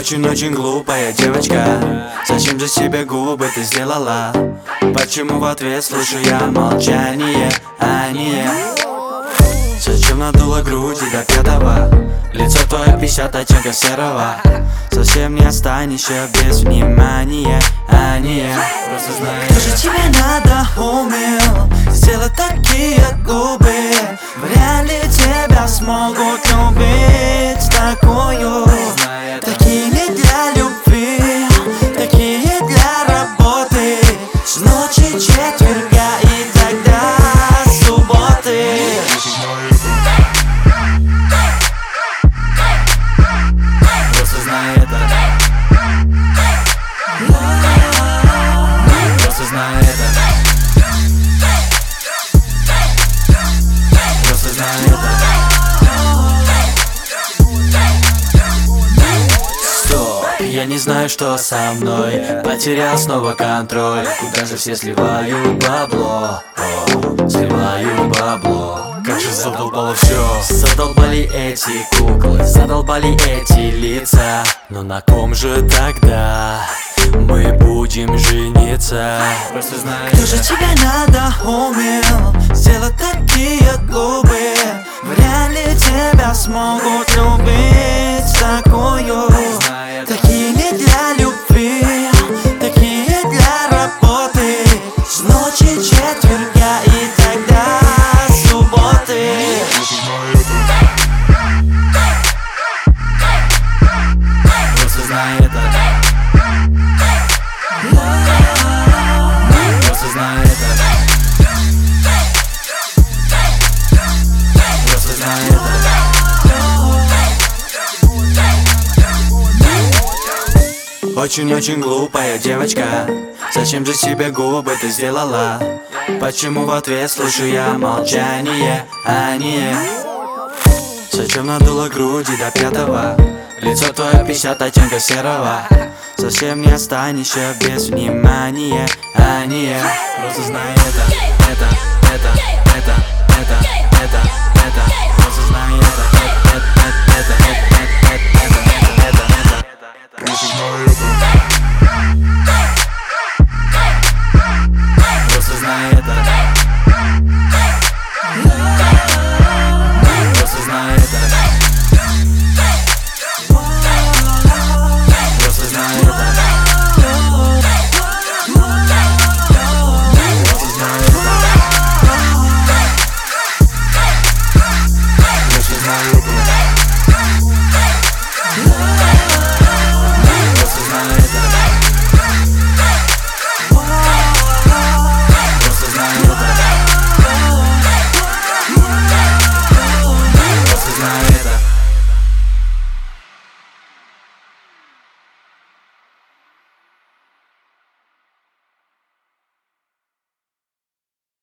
Очень-очень глупая девочка, зачем же себе губы ты сделала? Почему в ответ слышу я молчание, а не зачем надула груди до пятого? Лицо твое 50 оттенков серого. Совсем не останешься без внимания, а не просто знаю. Кто же тебе надоумил сделать такие губы? Вряд ли тебя смогут любить такую. Такие не для любви, такие для работы. С ночи четверга и тогда субботы. Просто знай это. Просто знай это. Просто знай это. Стоп, я не знаю, что со мной. Потерял снова контроль. Куда же все сливают бабло? Сливаю бабло. Как же задолбало все. Задолбали эти куклы, задолбали эти лица. Но на ком же тогда мы будем жениться? Просто знай. Кто же тебя надоумил сделать такие губы? Вряд ли тебя смогут любить такую. Такие не для любви, такие для работы. С ночи четверга и тогда субботы. Просто знай это. Просто знай это. Просто знай это. Очень-очень глупая девочка, зачем же себе губы ты сделала? Почему в ответ слышу я молчание, а не зачем надула груди до пятого? Лицо твое 50 оттенков серого. Совсем не останешься без внимания, а не просто знай это. Просто знай это. Просто знай это.